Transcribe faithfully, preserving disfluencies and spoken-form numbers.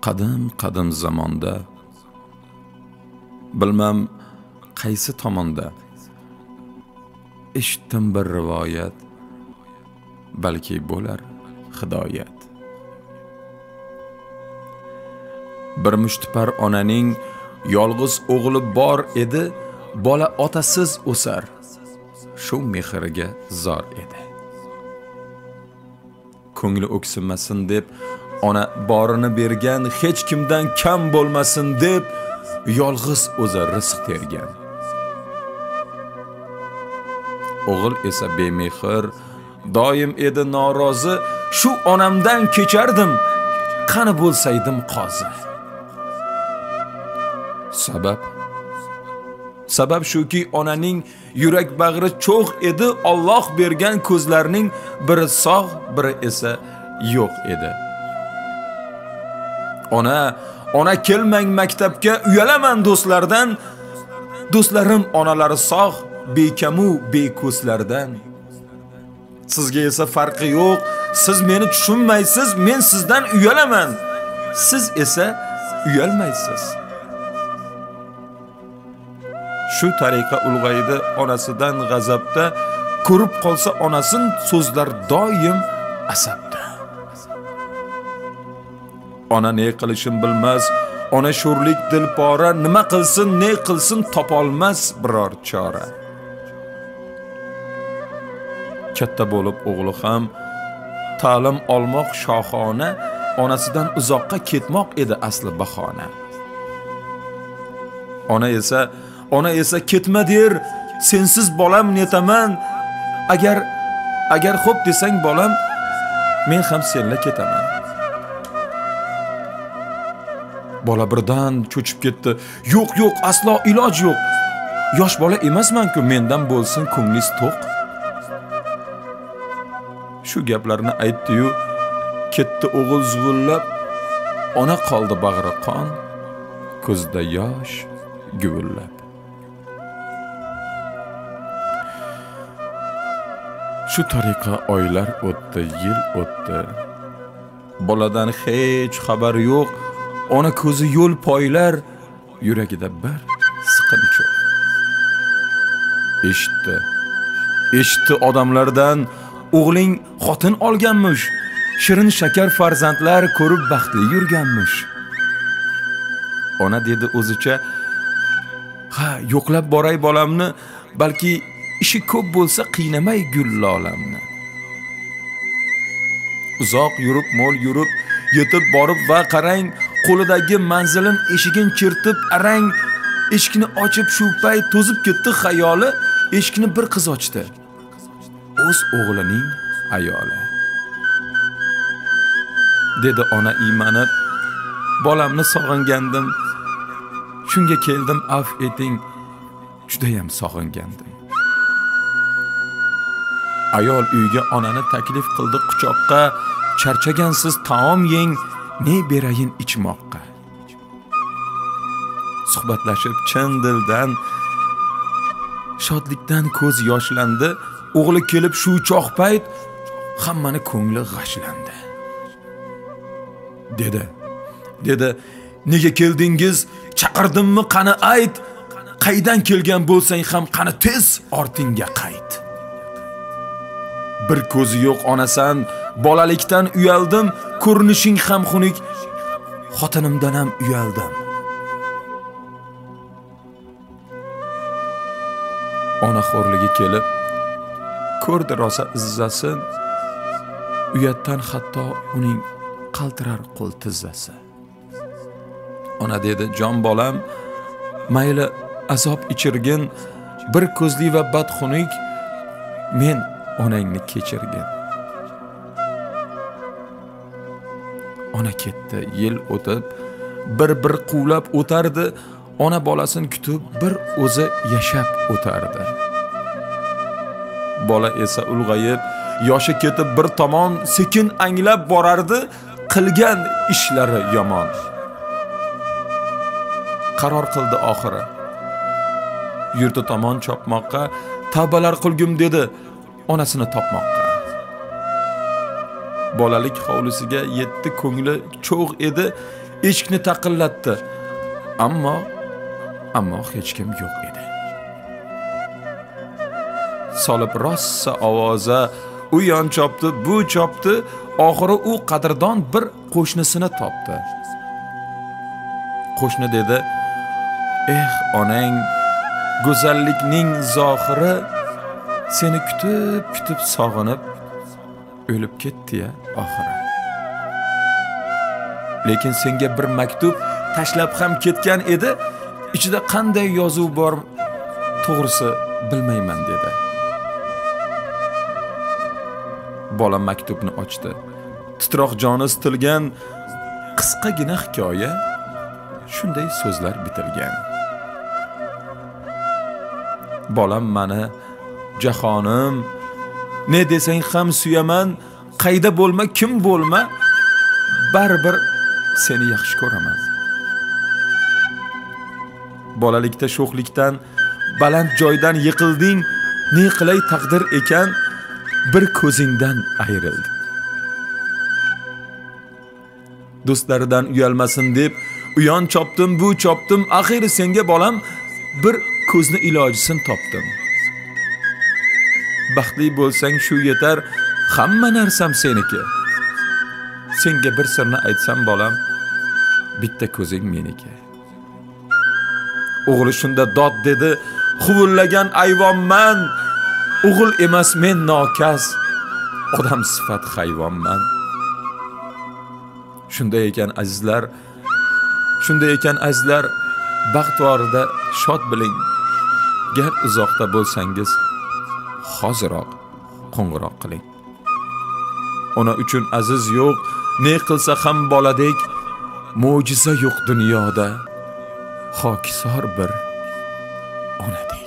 qadim qadim zamonda, bilmam qaysi tomonda, eshitdim bir rivoyat, balki bo'lar hidoyat. Bir mushtipar onaning yolg'iz o'g'li bor edi, bola otasiz o'sar, shu mehriga zor edi. Ko'ngli o'ksinmasin deb ona borini bergan, hech kimdan kam bo'lmasin deb yolg'iz o'zi rizq tergan. O'g'il esa bemehr, doim edi norozi, shu onamdan kechardim, qani bo'lsaydim qozi. Sabab Sabab shuki onaning yurak bag'ri cho'g' edi, Alloh bergan ko'zlarning biri sog', biri esa yo'q edi. Ona, ona kelmang maktabga, uyalaman do'stlardan. Do'stlarim onalari sog', bekamu beko'slardan. Sizga esa farqi yo'q, siz meni tushunmaysiz, men sizdan uyalaman. Siz esa uyalmaysiz. Shu tariqa ulg'aydi onasidan g'azabda, ko'rib qolsa onasin so'zlar doim asabda. Ona ne qilishim bilmas, ona sho'rlik dilpora, nima qilsin, ne qilsin topolmas biror chora. Katta bo'lib o'g'li ham ta'lim olmoq shohona, onasidan uzoqqa ketmoq edi asli bahona. Ona esa Ona esa ketma der, sensiz bolam netaman. Agar agar xo'p desang bolam, men ham senla ketaman. Bola birdan cho'chib ketdi. Yo'q, yo'q, aslo iloj yo'q. Yosh bola emasman-ku, mendan bo'lsin ko'nglingiz to'q. Shu gaplarni aytdi-yu, ketdi o'g'il zuvullab, ona qoldi bag'ri qon, ko'zda yosh guvullab. Shu tariqa oylar o'tdi, yil o'tdi. Boladan hech xabar yo'q, ona ko'zi yo'l poylar, yuragida bir siqinchoq. Eshitdi, eshitdi odamlardan, o'g'ling xotin olganmish, shirin shakar farzandlar ko'rib baxtli yurganmish. Ona dedi o'zicha, ha, yo'qlab boray bolamni, balki ishi ko'p bo'lsa qiynamay gullolamni. Uzoq yurib, mo'l yurib, yetib borib va qarang, qo'lidagi manzilin eshigin chertib arang, eshikni ochib shu payt to'zib ketdi xayoli, eshikni bir qiz ochdi. O'z o'g'lining ayoli. Dedi ona iymanib, bolamni sog'ingandim, shunga keldim, af eting, juda ham sog'ingandim. Ayol uyga onani taklif qildi quchoqqa, charchagansiz taom yeng, ne berayin ichmoqqa. Suhbatlashib chin dildan, shodlikdan ko'z yoshlandi, o'g'li kelib shu choq payt hammani ko'ngli g'ashlandi. Dedi, dedi, nega keldingiz, chaqirdimmi, qani ayt, qaydan kelgan bo'lsang ham qani tez ortingga qayt. Bir ko'zi yo'q onasan, bolalikdan uyaldim, ko'rinishing ham xunuk, xotinimdan ham uyaldim. Ona xo'rligi kelib, ko'rdi rosa izzasin, uyatdan hatto uning qaltirar qo'l tizzasi. Ona dedi, jon bolam, mayli azob ichirgin, bir ko'zli va badxunuk, men onangni kechirgin. Ona ketdi, yil o'tib, bir-bir quvlab o'tardi, ona bolasini kutib bir o'zi yashab o'tardi. Bola esa ulg'ayib, yoshi ketib bir tomon sekin anglab borardi, qilgan ishlari yomon. Qaror qildi oxiri. Yurti tomon chopmoqqa, tavbalar qilgum dedi, onasini topmoqqa. Bolalik hovlisiga yetdi, ko'ngli cho'g' edi, eshikni taqillatdi. Ammo ammo hech kim yo'q edi. Solib rossa ovoza u yon chopdi, bu chopdi, oxiri u qadrdon bir qo'shnisini topdi. Qo'shni dedi: "Eh, onang, go'zallikning zohiri seni kutib, kutib sog'inib o'lib ketdi-ya oxiri. Lekin senga bir maktub tashlab ham ketgan edi, ichida qanday yozuv bor, to'g'risi bilmayman" dedi. Bola maktubni ochdi. Titroq joni sitilgan qisqagina hikoya shunday so'zlar bitilgan. Bolam mani jahonim, ne desang ham suyaman, qayda bo'lma, kim bo'lma, baribir seni yaxshi ko'raman. Bolalikda sho'xlikdan baland joydan yiqilding, ne qilay taqdir ekan, bir ko'zingdan ayrildi. Do'stlaridan uyalmasin deb uyon chopdim, bu chopdim, axiri senga bolam bir ko'zni ilojisin topdim. Baxtli bo'lsang shu yetar, hamma narsam seniki. Senga bir sirni aytsam bolam, bitta ko'zing meniki. O'g'li shunda dod dedi, huvullagan ayvonman. O'g'il emas men nokas, odam sifat hayvonman. Shunday ekan azizlar, shunday ekan azizlar, baxt vorida shod biling. Gar uzoqda bo'lsangiz, hoziroq qo'ng'iroq qiling. Ona uchun aziz yo'q, ne qilsa ham boladek, mo'jiza yo'q dunyoda, xokisor bir onadek.